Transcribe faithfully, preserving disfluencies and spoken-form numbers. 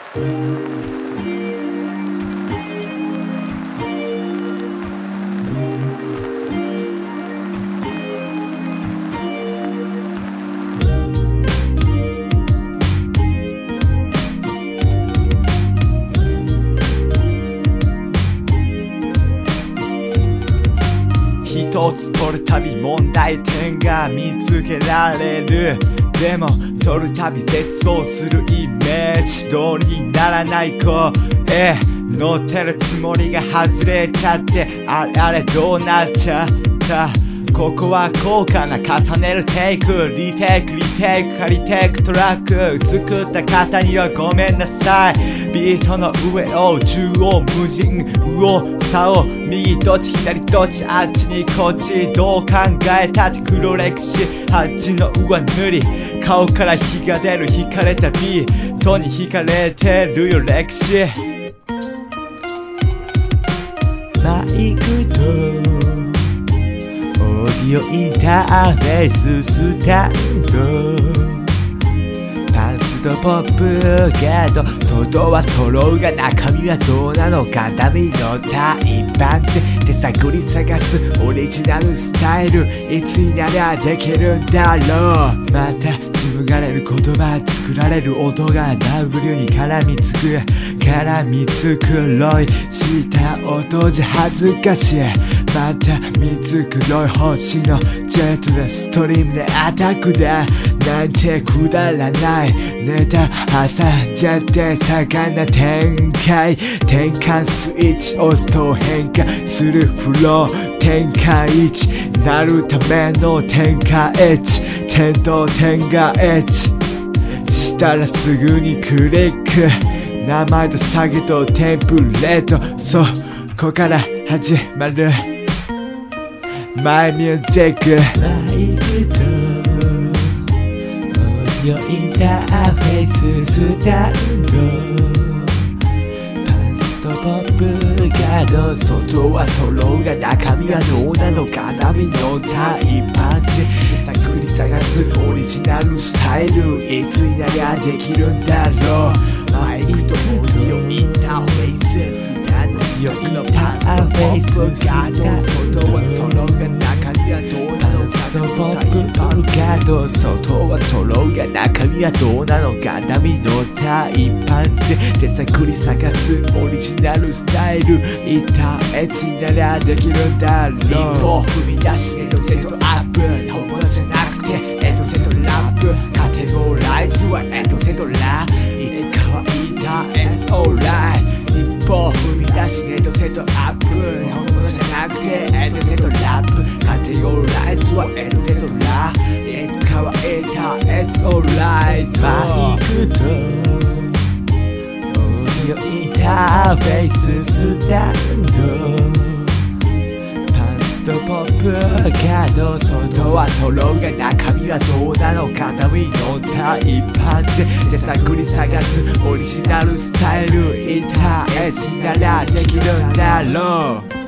一つ取るたび問題点が見つけられる。でも取るたび絶望するイメージ通りにならない声乗ってるつもりが外れちゃって、あれあれどうなっちゃった。ここは高価な重ねるテイク、リテイクリテイク借りテイクトラック作った方にはごめんなさい。ビートの上を縦横無尽、右往左往右どっち左どっちあっちにこっち、どう考えたって黒歴史端の上塗り、顔から火が出る惹かれたビートに惹かれてるよ歴史。マイクとオーディオインターフェーススタンド、パンツとポップけど外は揃うが中身はどうなのか、ダメの大パンツ手探り探すオリジナルスタイル、いつになりゃできるんだろう。また紡がれる言葉作られる音が ダブリュー に絡みつく絡みつくロイした音じゃ恥ずかしい。また見繕い星のジェットでストリームでアタックだなんてくだらないネタ挟んじゃって魚展開、転換スイッチ押すと変化するフロー、展開位置なるための展開エッジ、点と点がエッジしたらすぐにクリック、名前と下げとテンプレート、そこから始まるマイミュージック。マイクとオーディオインターフェーススタンド、パンツとポップガード外は揃うが中身はどうなのか、波のタイパンチ手探り探すオリジナルスタイル、いつになりゃできるんだろう。マイクとオーディオインターフェーススタンド、オーディオインターフェーススタンド、外は揃うが中身はどうなのか、ポップガード外は揃うが中身はどうなのか、波のタイパンツ手探り探すオリジナルスタイル、一旦いつになりゃできるんだろう。一歩踏み出しエトセトアップ、本物じゃなくてエトセトラップ、カテゴライズはエトセトラ、いつかはいた It's alright。 一歩踏み出しエトセトアップ、本物じゃなくてエトセトラップ、カテゴライズはエトセトラ、いつかはいた It's alright。 マイクとオーディオインターフェーススタンド、ポップガード外は揃うが中身はどうなのか、波のタイパンチ手探り探すオリジナルスタイル、インターエスならできるんだろう。